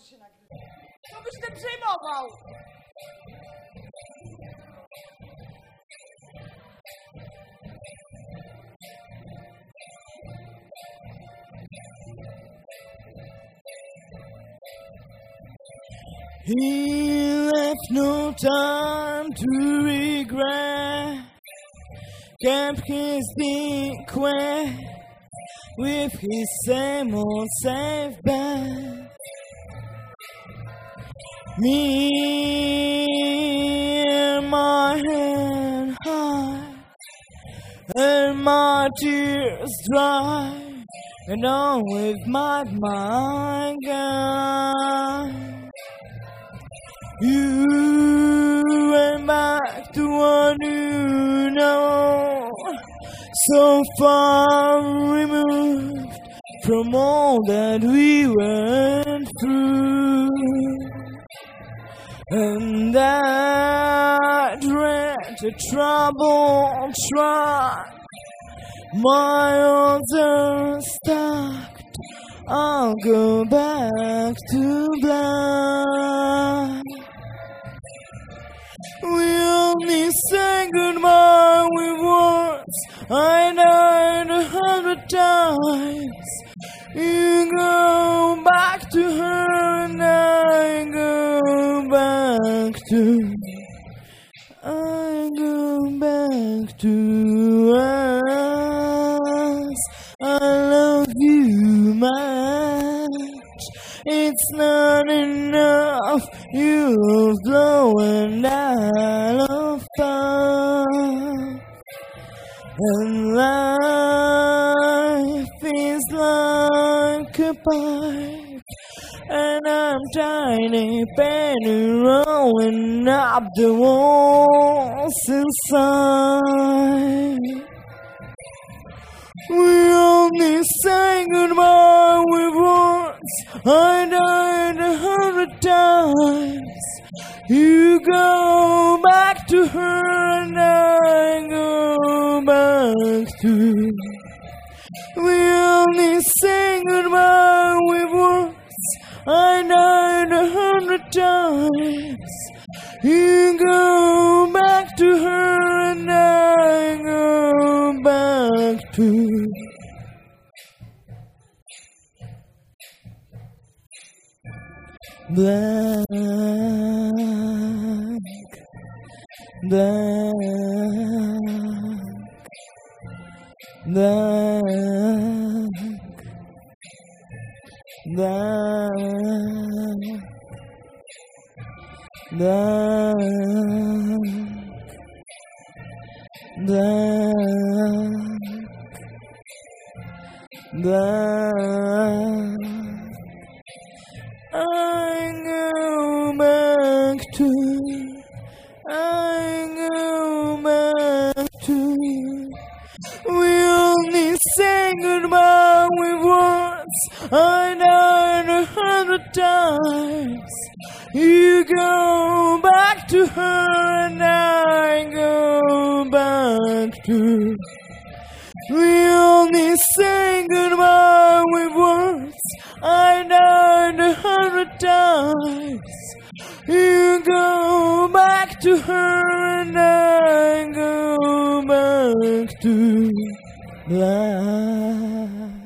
się nagrywa. Co byś ty przejmował? He left no time to regret, kept his secret with his same old safe bet. Me and my head high, and my tears dry, and on with my mind gone. You went back to what you know, so far removed from all that we went through. And that rent a troubled track, my odds are stacked. I'll go back to black. We only say goodbye with words. I died 100 times. You go back to her and I go back to us. I love you much. It's not enough. You love blow and I love fun. And life is like a pipe, and I'm tiny penny rolling up the walls inside. We only say goodbye with words. I died 100 times. You go back to her and I go back to. We only say goodbye with words. I died 100 times. You go back to her and I go back to. Black, black, black, black, black, black. I go back to. We only say goodbye with words. I died 100 times. You go back to her and I go back to. We only say goodbye with words. I died 100 times. You go back to her and I go back to life.